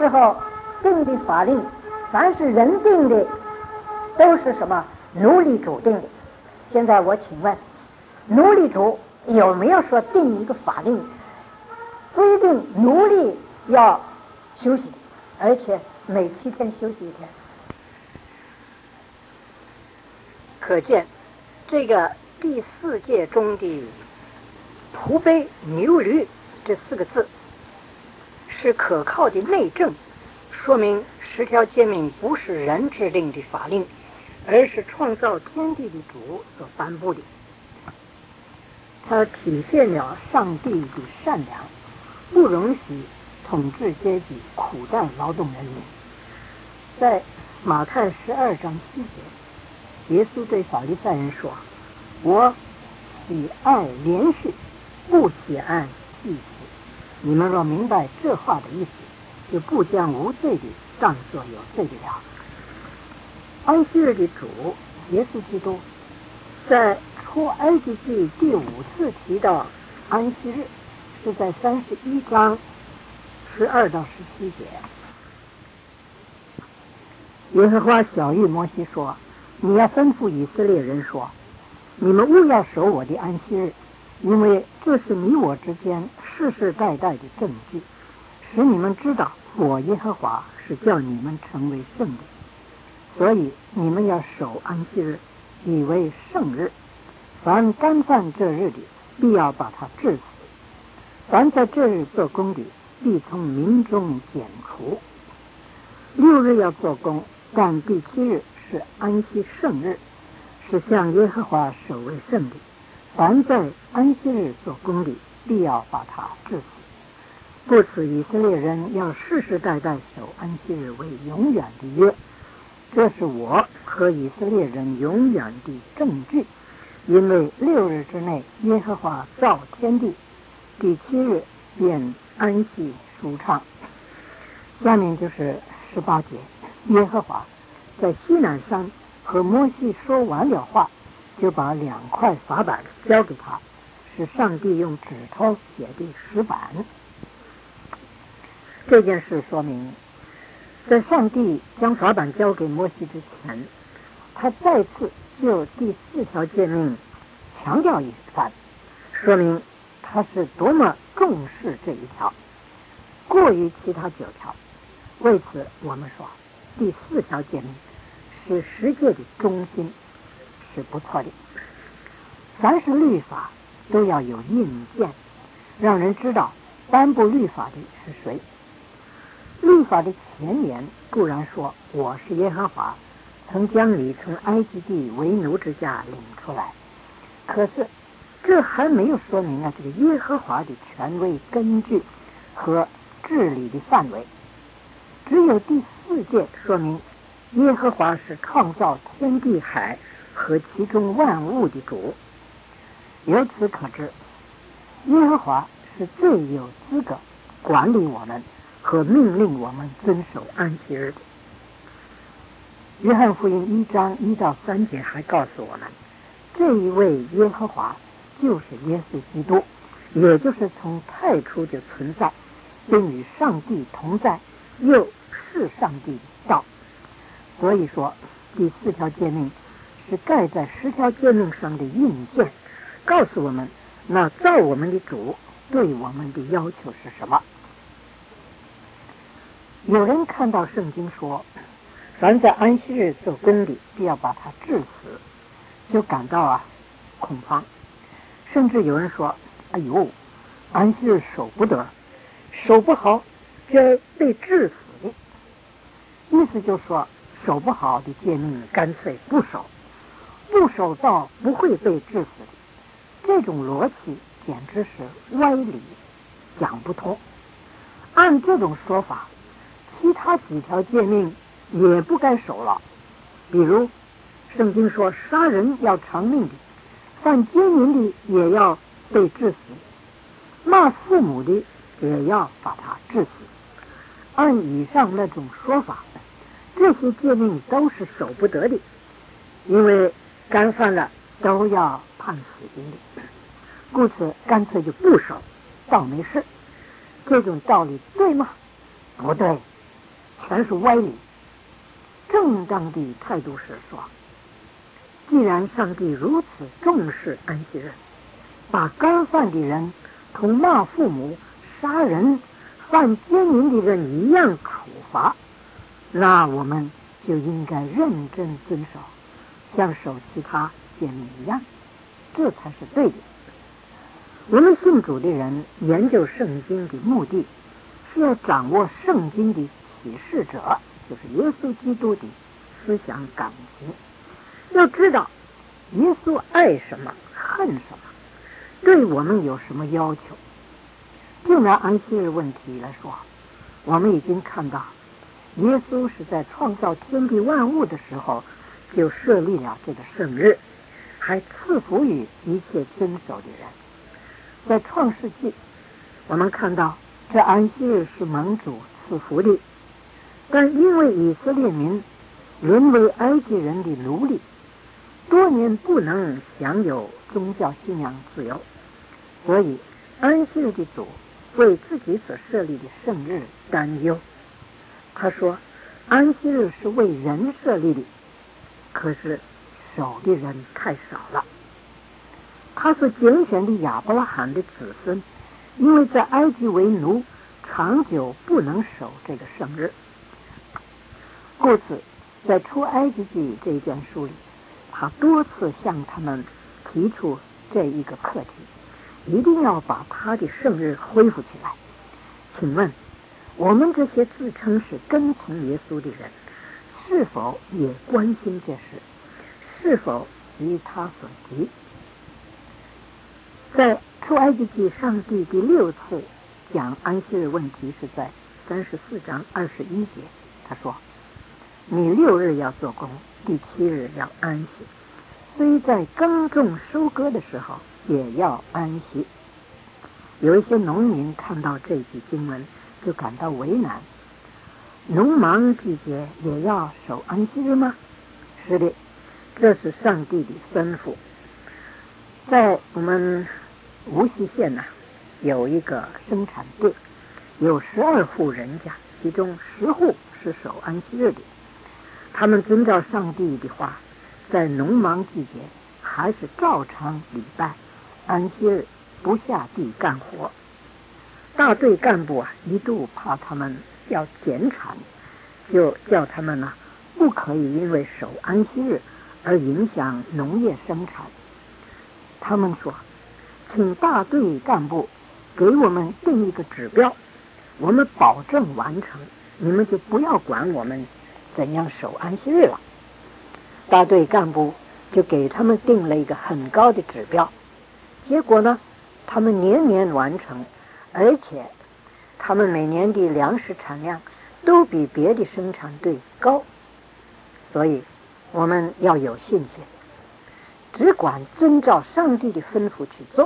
时候定的法令，凡是人定的，都是什么奴隶主定的。现在我请问，奴隶主有没有说定一个法令，规定奴隶要休息，而且每7天休息1天？可见这个第4诫中的仆婢牛驴这4个字是可靠的内证，说明10条诫命不是人制定的法令，而是创造天地的主所颁布的。它体现了上帝的善良，不容许统治阶级苦待劳动人民。在马太12章7节，耶稣对法利赛人说：我喜爱连续，不喜爱祭祀。你们若明白这话的意思，就不将无罪的当作有罪的了。安息日的主耶稣基督在出埃及记第5次提到安息日，是在31章12到17节。耶和华晓谕摩西说：你要吩咐以色列人说，你们务要守我的安息日，因为这是你我之间世世代代的证据，使你们知道我耶和华是叫你们成为圣的。所以你们要守安息日，以为圣日。凡干犯这日的，必要把他治死；凡在这日做工的，必从民中剪除。6日要做工，但第7日是安息圣日，是向耶和华守为圣的。凡在安息日做工的，必要把他治死。故此以色列人要世世代代守安息日为永远的约，这是我和以色列人永远的证据。因为6日之内耶和华造天地，第7日便安息舒畅。下面就是18节，耶和华在西乃山和摩西说完了话，就把2块法板交给他，是上帝用指头写的石板。这件事说明，在上帝将法板交给摩西之前，他再次就第4条诫命强调一番，说明他是多么重视这一条，过于其他9条。为此我们说第4条诫命是10诫的中心，是不错的。凡是律法都要有印鉴，让人知道颁布律法的是谁。律法的前言固然说我是耶和华，曾将你从埃及地为奴之家领出来，可是这还没有说明这个耶和华的权威根据和治理的范围。只有第4诫说明耶和华是创造天地海和其中万物的主。由此可知，耶和华是最有资格管理我们和命令我们遵守安息日的。约翰福音1章1到3节还告诉我们，这一位耶和华就是耶稣基督，也就是从太初就存在，并与上帝同在，又是上帝的道。所以说第4条诫命是盖在10条诫命上的印鉴，告诉我们那造我们的主对我们的要求是什么。有人看到圣经说凡在安息日做工的，必要把他治死，就感到恐慌，甚至有人说哎呦，安息日守不得，守不好就要被治死的。意思就是说守不好的诫命干脆不守，不守到不会被治死的。这种逻辑简直是歪理，讲不通。按这种说法，其他几条诫命也不该守了。比如圣经说杀人要偿命的，犯奸淫的也要被治死，骂父母的也要把他治死。按以上那种说法，这些诫命都是守不得的，因为干犯了都要判死刑的，故此干脆就不守，倒没事。这种道理对吗？不对， 全是歪理。正当的态度是说，既然上帝如此重视安息日，把干犯的人同骂父母、杀人、犯奸淫的人一样处罚，那我们就应该认真遵守，像守其他诫命一样，这才是对的。我们信主的人研究圣经的目的，是要掌握圣经的启示者，就是耶稣基督的思想感情，要知道耶稣爱什么恨什么，对我们有什么要求。就拿安息日问题来说，我们已经看到耶稣是在创造天地万物的时候就设立了这个圣日，还赐福于一切遵守的人。在创世纪我们看到这安息日是蒙主赐福的，但因为以色列民沦为埃及人的奴隶，多年不能享有宗教信仰自由，所以安息日的主为自己所设立的圣日担忧。他说安息日是为人设立的，可是守的人太少了。他所拣选的亚伯拉罕的子孙，因为在埃及为奴，长久不能守这个圣日，故此在出埃及记这一卷书里，他多次向他们提出这一个课题，一定要把他的圣日恢复起来。请问我们这些自称是跟从耶稣的人，是否也关心这事？是否急他所急？在出埃及记上帝第6次讲安息日问题是在34章21节，他说你6日要做工，第7日要安息，虽在耕种收割的时候也要安息。有一些农民看到这句经文就感到为难，农忙季节也要守安息日吗？是的，这是上帝的吩咐。在我们无锡县有一个生产队，有12户人家，其中10户是守安息日的。他们遵照上帝的话，在农忙季节还是照常礼拜，安息日不下地干活。大队干部一度怕他们要减产，就叫他们不可以因为守安息日而影响农业生产。他们说，请大队干部给我们定一个指标，我们保证完成，你们就不要管我们怎样守安息日了。大队干部就给他们定了一个很高的指标，结果他们年年完成，而且他们每年的粮食产量都比别的生产队高。所以我们要有信心，只管遵照上帝的吩咐去做，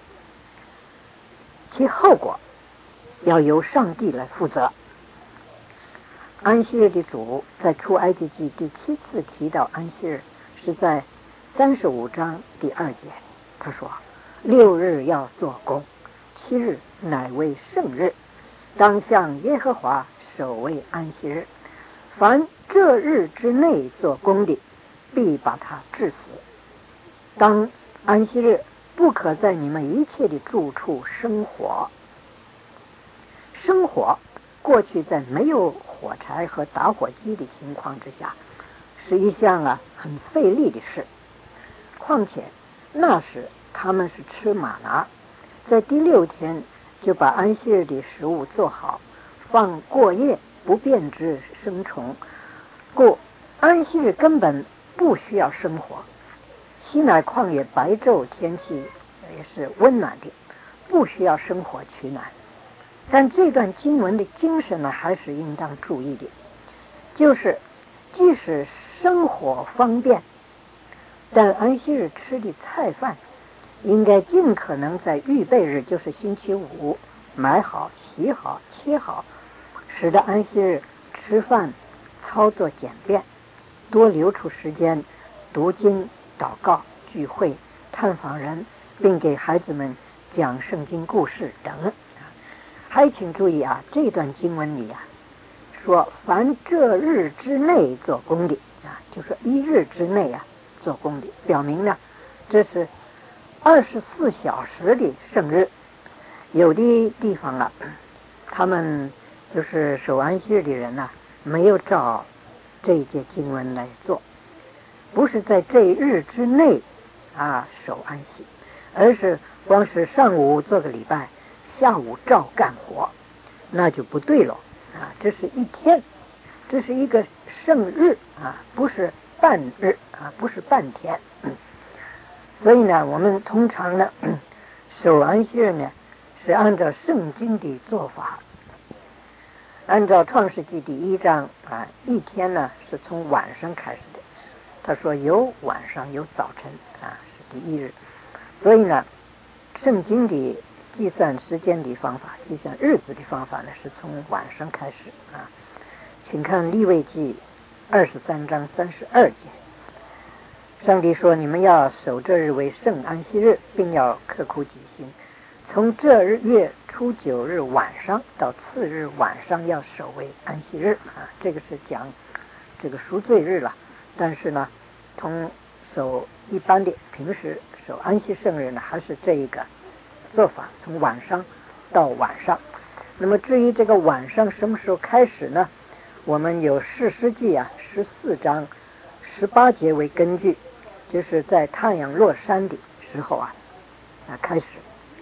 其后果要由上帝来负责。安息日的主在出埃及记第7次提到安息日，是在35章第2节，他说6日要做工，7日乃为圣日，当向耶和华守为安息日，凡这日之内做工的，必把他治死。当安息日不可在你们一切的住处生火。生火过去在没有火柴和打火机的情况之下，是一项很费力的事。况且那时他们是吃玛拿，在第6天就把安息日的食物做好，放过夜不变之生虫，故安息日根本不需要生火。西乃旷野白昼天气也是温暖的，不需要生火取暖。但这段经文的精神还是应当注意的，就是即使生火方便，但安息日吃的菜饭应该尽可能在预备日，就是星期五买好、洗好、切好，使得安息日吃饭操作简便，多留出时间读经、祷告、聚会、探访人，并给孩子们讲圣经故事等。还请注意这段经文里说凡这日之内做工的就说一日之内做工的，表明呢这是24小时的圣日。有的地方他们就是守安息日的人没有照这一节经文来做，不是在这一日之内守安息，而是光是上午做个礼拜，下午照干活，那就不对了这是一天，这是一个圣日不是半日不是半天。所以呢，我们通常呢守安息日呢是按照圣经的做法，按照创世纪第1章一天呢是从晚上开始的。他说有晚上有早晨是第一日。所以呢，圣经的计算时间的方法，计算日子的方法呢是从晚上开始请看利未记23章32节。上帝说，你们要守这日为圣安息日，并要刻苦己心，从这日月初9日晚上到次日晚上要守为安息日这个是讲这个赎罪日了。但是呢，从守一般的平时守安息圣日呢，还是这一个做法，从晚上到晚上。那么至于这个晚上什么时候开始呢，我们有士师记14章18节为根据，就是在太阳落山的时候开始。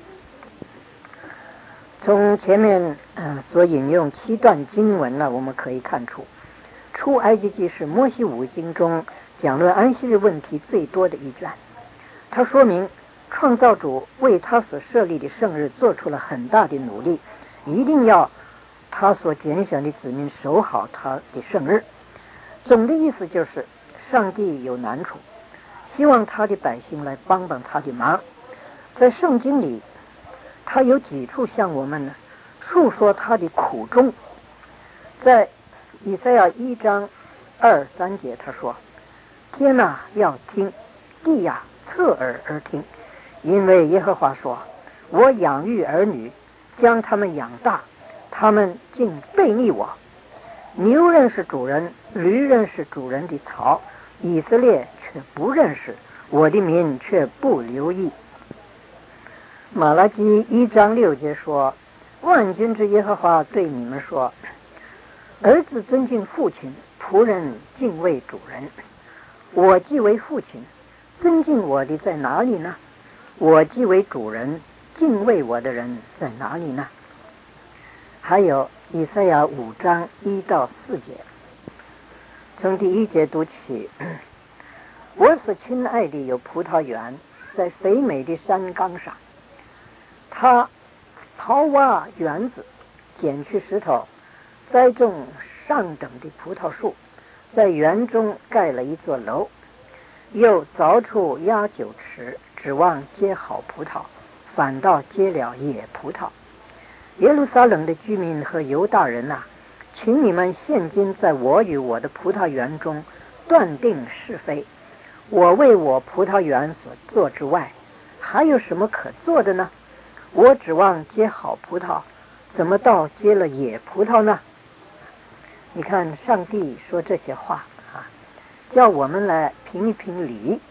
从前面所引用7段经文呢，我们可以看出，出埃及记是摩西五经中讲论安息日问题最多的一段。它说明创造主为他所设立的圣日做出了很大的努力，一定要他所拣选的子民守好他的圣日。总的意思就是上帝有难处，希望他的百姓来帮帮他的忙。在圣经里他有几处向我们述说他的苦衷。在以赛亚1章2、3节他说，天要听，地侧耳而听，因为耶和华说，我养育儿女，将他们养大，他们竟背逆我。牛认识主人，驴认识主人的槽，以色列却不认识，我的民却不留意。马拉基1章6节说，万军之耶和华对你们说，儿子尊敬父亲，仆人敬畏主人。我既为父亲，尊敬我的在哪里呢？我既为主人，敬畏我的人在哪里呢？还有以赛亚5章1到4节，从第1节读起。我所亲爱的有葡萄园，在肥美的山冈上，他刨挖园子，捡去石头，栽种上等的葡萄树，在园中盖了一座楼，又凿出压酒池，指望结好葡萄，反倒结了野葡萄。耶路撒冷的居民和犹大人请你们现今在我与我的葡萄园中断定是非。我为我葡萄园所做之外，还有什么可做的呢？我指望结好葡萄，怎么倒结了野葡萄呢？你看上帝说这些话叫我们来评一评理。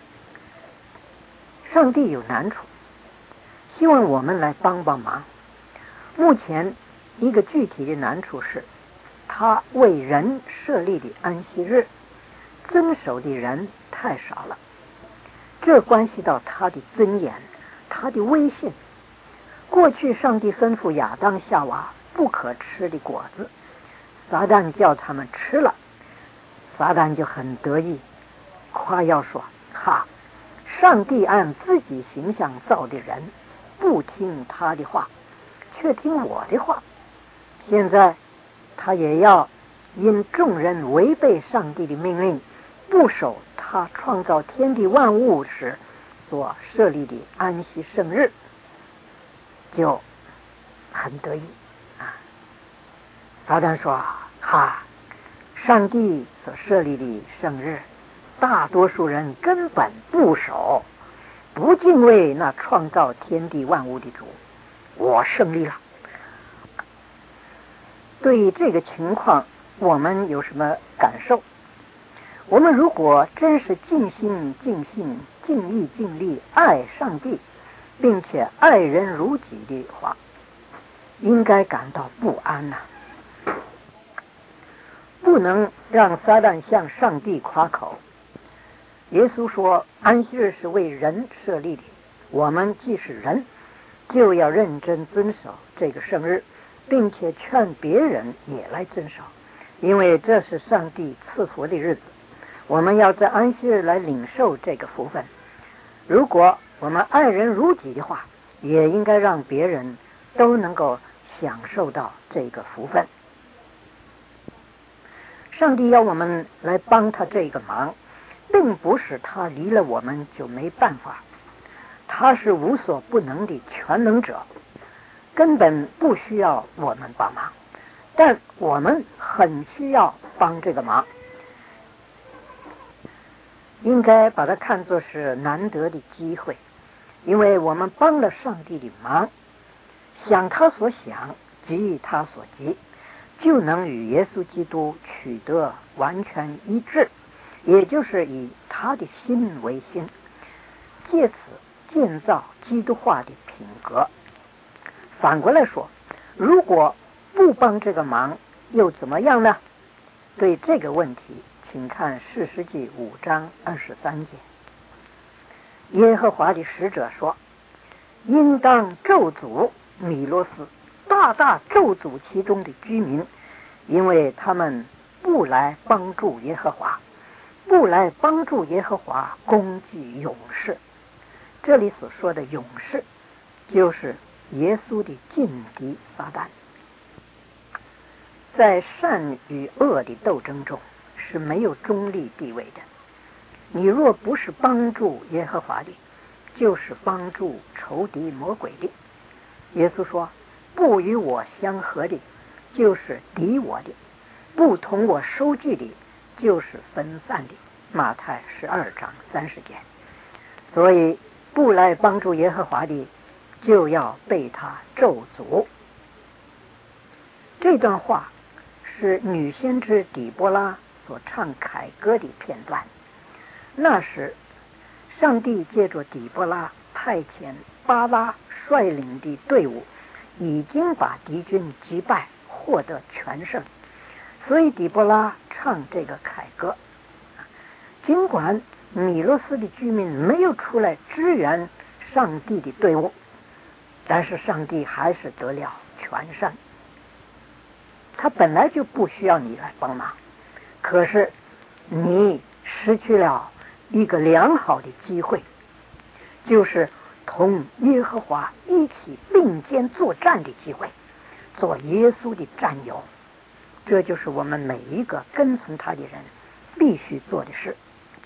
上帝有难处，希望我们来帮帮忙。目前一个具体的难处是，他为人设立的安息日，遵守的人太少了，这关系到他的尊严，他的威信。过去上帝吩咐亚当夏娃不可吃的果子，撒旦叫他们吃了，撒旦就很得意，夸耀说，上帝按自己形象造的人，不听他的话，却听我的话。现在他也要因众人违背上帝的命令，不守他创造天地万物时所设立的安息圣日，就很得意撒旦说，上帝所设立的圣日，大多数人根本不守，不敬畏那创造天地万物的主，我胜利了。 对于这个情况，我们有什么感受？我们如果真是尽心尽性、尽意尽力爱上帝，并且爱人如己的话，应该感到不安呐。不能让撒旦向上帝夸口。耶稣说，安息日是为人设立的，我们既是人，就要认真遵守这个圣日，并且劝别人也来遵守，因为这是上帝赐福的日子。我们要在安息日来领受这个福分。如果我们爱人如己的话，也应该让别人都能够享受到这个福分。上帝要我们来帮他这个忙，并不是他离了我们就没办法，他是无所不能的全能者，根本不需要我们帮忙，但我们很需要帮这个忙，应该把它看作是难得的机会，因为我们帮了上帝的忙，想他所想，急他所急，就能与耶稣基督取得完全一致，也就是以他的心为心，借此建造基督化的品格。反过来说，如果不帮这个忙又怎么样呢？对这个问题，请看士师记5章23节。耶和华的使者说，应当咒诅米罗斯，大大咒诅其中的居民，因为他们不来帮助耶和华，不来帮助耶和华攻击勇士。这里所说的勇士，就是耶稣的劲敌撒旦。在善与恶的斗争中是没有中立地位的，你若不是帮助耶和华的，就是帮助仇敌魔鬼的。耶稣说，不与我相合的，就是敌我的；不同我收据的，就是分散的。马太12章30节。所以不来帮助耶和华的，就要被他咒诅。这段话是女先知底波拉所唱凯歌的片段。那时上帝借着底波拉派遣巴拉率领的队伍，已经把敌军击败，获得全胜，所以底波拉唱这个凯歌。尽管米罗斯的居民没有出来支援上帝的队伍，但是上帝还是得了全胜。他本来就不需要你来帮忙，可是你失去了一个良好的机会，就是同耶和华一起并肩作战的机会，做耶稣的战友。这就是我们每一个跟从他的人必须做的事。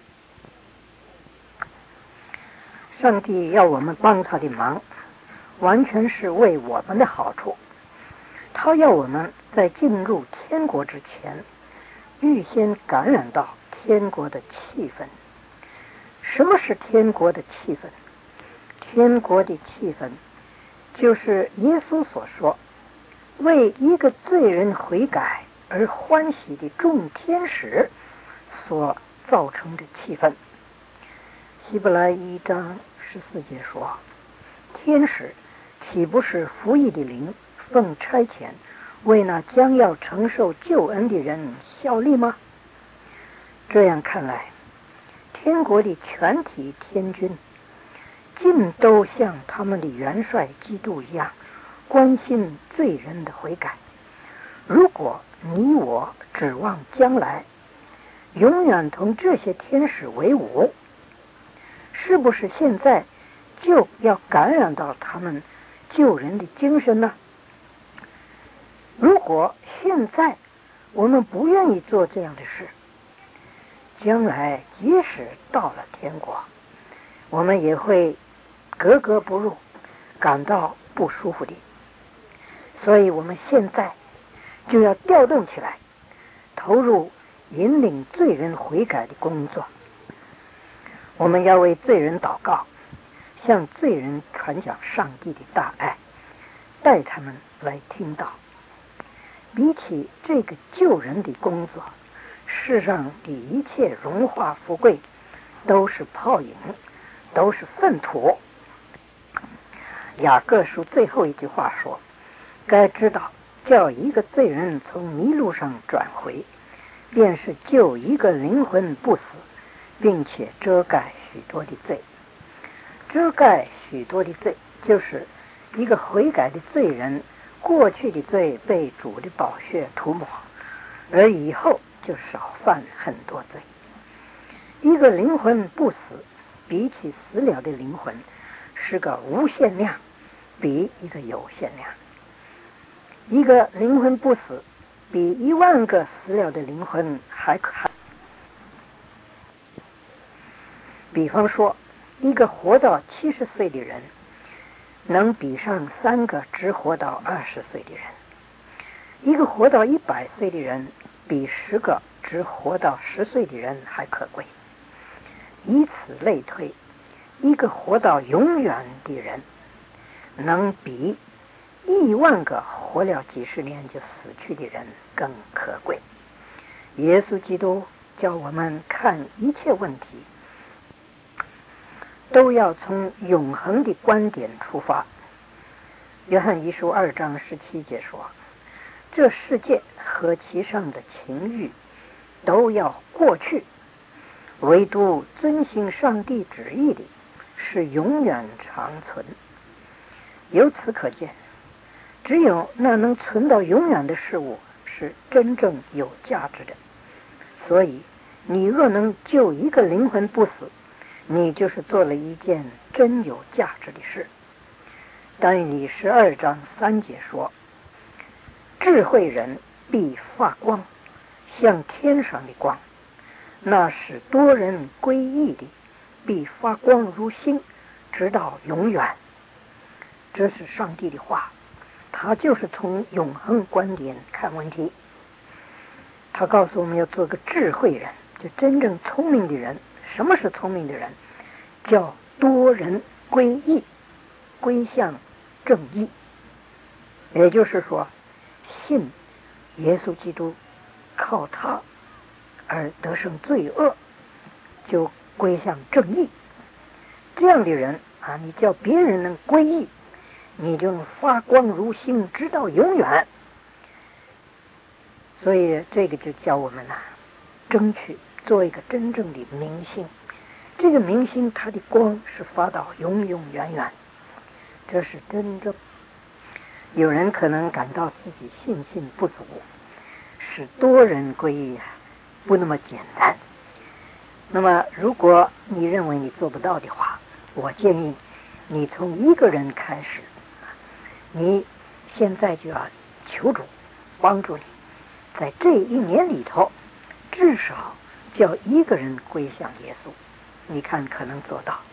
上帝要我们帮他的忙，完全是为我们的好处。他要我们在进入天国之前，预先感染到天国的气氛。什么是天国的气氛？天国的气氛就是耶稣所说，为一个罪人悔改而欢喜的众天使所造成的气氛。希伯来1章14节说，天使岂不是服役的灵，奉差遣为那将要承受救恩的人效力吗？这样看来，天国的全体天军尽都像他们的元帅基督一样，关心罪人的悔改。如果你我指望将来永远同这些天使为伍，是不是现在就要感染到他们救人的精神呢？如果现在我们不愿意做这样的事，将来即使到了天国，我们也会格格不入，感到不舒服的。所以我们现在就要调动起来，投入引领罪人悔改的工作。我们要为罪人祷告，向罪人传讲上帝的大爱，带他们来听到。 比起这个救人的工作，世上的一切荣华富贵都是泡影，都是粪土。雅各书最后一句话说，该知道叫一个罪人从迷路上转回，便是救一个灵魂不死，并且遮盖许多的罪。遮盖许多的罪，就是一个悔改的罪人过去的罪被主的宝血涂抹，而以后就少犯很多罪。一个灵魂不死，比起死了的灵魂是个无限量，比一个有限量。一个灵魂不死，比10000个死了的灵魂还可怕。比方说，一个活到70岁的人，能比上3个只活到20岁的人；一个活到100岁的人，比10个只活到10岁的人还可贵。以此类推，一个活到永远的人，能比10000个活了几十年就死去的人更可贵。耶稣基督叫我们看一切问题，都要从永恒的观点出发。约翰一书2章17节说，这世界和其上的情欲都要过去，唯独遵行上帝旨意的是永远长存。由此可见，只有那能存到永远的事物是真正有价值的。所以你若能救一个灵魂不死，你就是做了一件真有价值的事。但以理12章3节说，智慧人必发光，像天上的光，那使多人归义的必发光如星，直到永远。这是上帝的话，他就是从永恒观点看问题。他告诉我们要做个智慧人，就真正聪明的人。什么是聪明的人？叫多人归义，归向正义。也就是说，信耶稣基督，靠他而得胜罪恶，就归向正义。这样的人啊，你叫别人能归义，你就能发光如星，直到永远。所以这个就叫我们争取做一个真正的明星。这个明星它的光是发到永永远远，这是真正。有人可能感到自己信心不足，使多人归义不那么简单。那么如果你认为你做不到的话，我建议你从一个人开始，你现在就要求主帮助你，在这1年里头至少叫一个人归向耶稣，你看可能做到。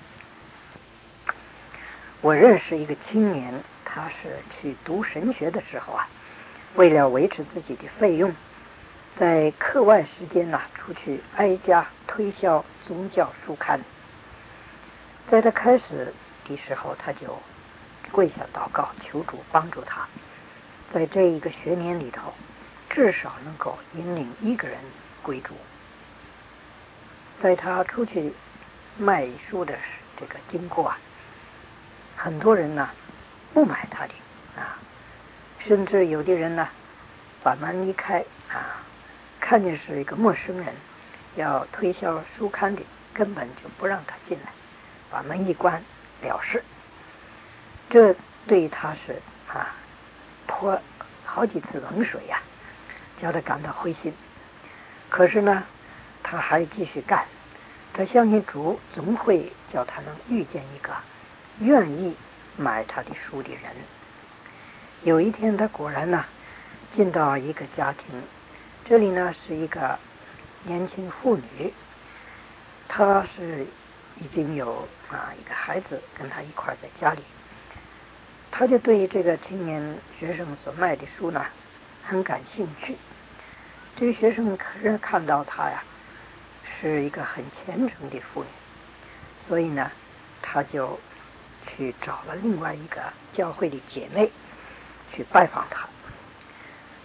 我认识一个青年，他是去读神学的时候为了维持自己的费用，在课外时间出去挨家推销宗教书刊。在他开始的时候，他就跪下祷告，求主帮助他，在这一个学年里头至少能够引领一个人归主。在他出去卖书的这个经过很多人不买他的甚至有的人把门一开看见是一个陌生人要推销书刊的，根本就不让他进来，把门一关了事。这对他是泼好几次冷水叫他感到灰心。可是呢，他还继续干，他相信主总会叫他能遇见一个愿意买他的书的人。有一天他果然进到一个家庭，这里是一个年轻妇女，她是已经有一个孩子跟她一块在家里。他就对这个青年学生所卖的书很感兴趣。这个学生看到他是一个很虔诚的妇女，所以他就去找了另外一个教会的姐妹去拜访他。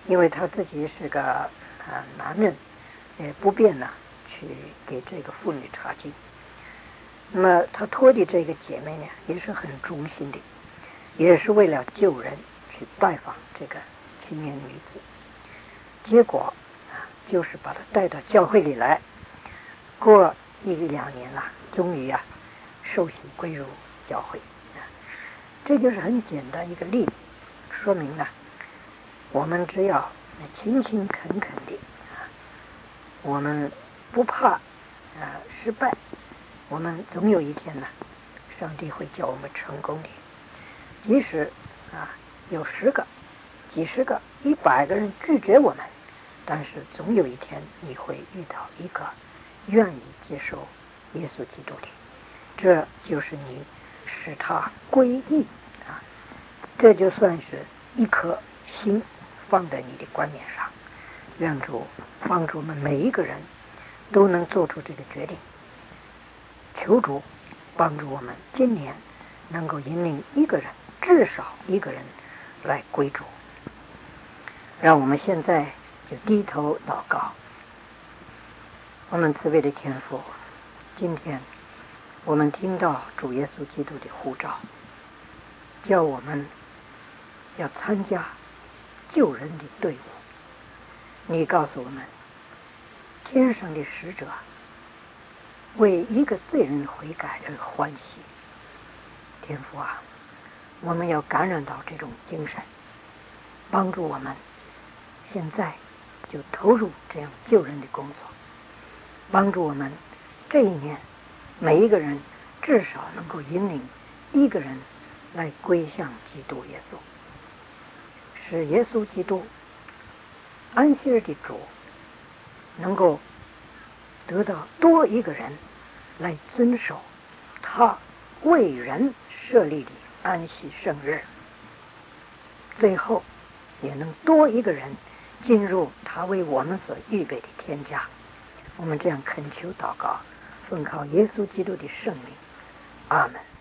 因为他自己是个男人，不便呢去给这个妇女查经。那么他托的这个姐妹呢，也是很忠心的，也是为了救人去拜访这个青年女子。结果就是把她带到教会里来，过1-2年了，终于受洗归入教会。这就是很简单一个例子，说明了我们只要勤勤恳恳的，我们不怕失败，我们总有一天呢，上帝会叫我们成功的。即使有10个、几十个、100个人拒绝我们，但是总有一天你会遇到一个愿意接受耶稣基督的，这就是你使他归义这就算是一颗心放在你的观念上。愿主帮助我们每一个人都能做出这个决定，求主帮助我们今年能够引领一个人，至少一个人来归主。让我们现在就低头祷告。我们慈悲的天父，今天我们听到主耶稣基督的呼召，叫我们要参加救人的队伍。你告诉我们，天上的使者为一个罪人悔改而欢喜。天父我们要感染到这种精神，帮助我们现在就投入这样救人的工作，帮助我们这一年每一个人至少能够引领一个人来归向基督耶稣，使耶稣基督安息日的主能够得到多一个人来遵守他为人设立的安息圣日，最后也能多一个人进入他为我们所预备的天家。我们这样恳求祷告，奉靠耶稣基督的圣名，阿们。